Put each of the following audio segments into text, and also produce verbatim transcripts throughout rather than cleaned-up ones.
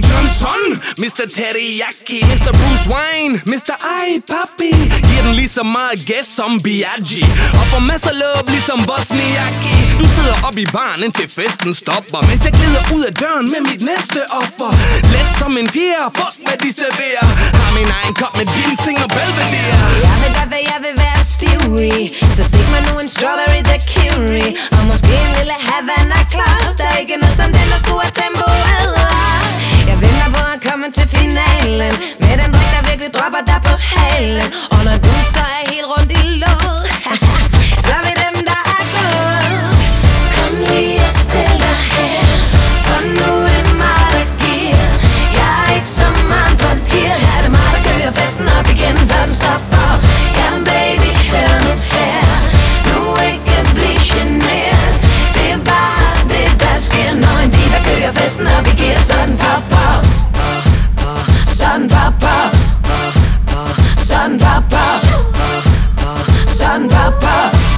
Johnson, mister Teriyaki, mister Bruce Wayne, mister Ej Papi. Giver den lige så meget gas som Biaggi, og får masser love ligesom Bosniaki. Du sidder op i baren indtil festen stopper, mens jeg glider ud af døren med mit næste offer. Let som en fjer, fuck hvad de serverer. Har min egen kop med ginseng og Belvedere. Jeg ved godt hvad jeg vil være stiv i, så stik mig nu en strawberry daiquiri, og måske en lille Havana Club. Der er ikke noget som den, der skruer tempoet. Jeg venter på at komme til finalen, med den drik, der virkelig dropper dig på halen. Og når du så er helt rundt i låget, så er vi dem, der er gået. Kom lige og stil dig her, for nu er det mig, der giver. Jeg er ikke som andre piger, her er det mig, der kører festen op igen, før den stopper. Jamen baby, hør nu her, nu ikke blive generet. Det er bare det, der sker, når en diva kører festen op i gear. Sådan popper, sådan popper, sådan popper, sådan popper.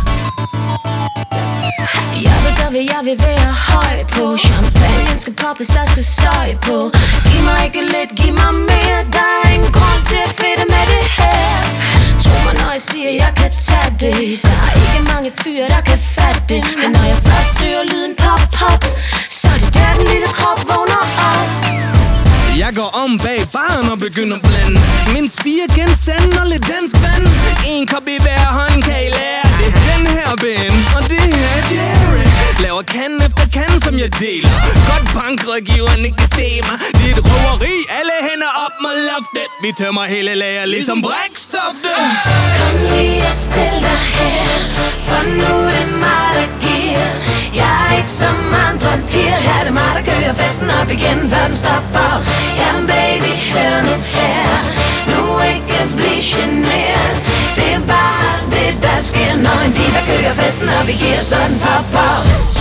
Jeg ved godt, hvad jeg vil være høj på. Champagne skal poppes, der skal støj på. Giv mig ikke lidt, giv mig mere. Der er ingen grund til at fedte med det her. Tro mig, når jeg siger, jeg kan tage det. Der er ikke mange fyre, der kan fatte det. Men når jeg først hører lyden pop, pop, så er det der, den lille krop vågner op. Jeg går om bag baren og begynder at blande mindst fire genstande og lidt dansk vand. En kop i hver hånd, kan I lære det. Den her Ben, og det her Jerry. Laver kan efter kan, som jeg deler. Godt bankrådgiveren ikke kan se mig. Det er et røveri, alle hænder op mod loftet. Vi tømmer hele lager ligesom brækstofte. Kom lige og stil dig her, for nu er det mig, der giver. Jeg er ikke som andre piger, her er det mig, der kører festen op igen, før den stopper. Jamen baby, hør nu her, nu ikke blive generet. Det er bare det, der sker, når en diva kører festen op i gear, så den popper.